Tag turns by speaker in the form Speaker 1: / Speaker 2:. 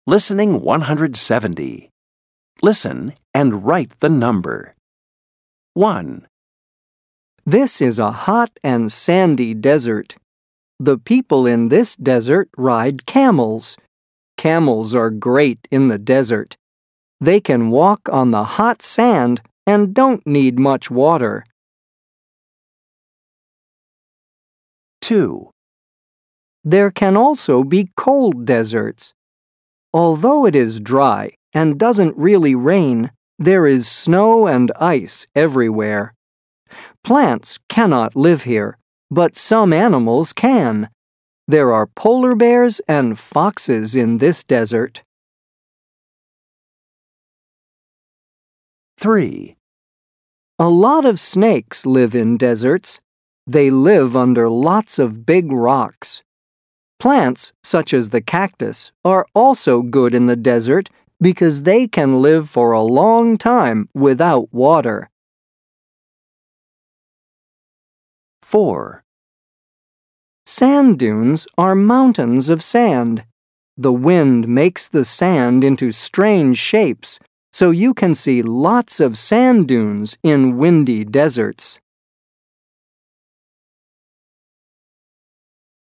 Speaker 1: Listening 170. Listen and write the number. 1,
Speaker 2: This is a hot and sandy desert. The people in this desert ride camels. Camels are great in the desert. They can walk on the hot sand and don't need much water.
Speaker 1: 2,
Speaker 2: There can also be cold deserts. Although it is dry and doesn't really rain, there is snow and ice everywhere. Plants cannot live here, but some animals can. There are polar bears and foxes in this desert.
Speaker 1: 3,
Speaker 2: A lot of snakes live in deserts. They live under lots of big rocks. Plants, such as the cactus, are also good in the desert because they can live for a long time without water.
Speaker 1: 4,
Speaker 2: Sand dunes are mountains of sand. The wind makes the sand into strange shapes, so you can see lots of sand dunes in windy deserts.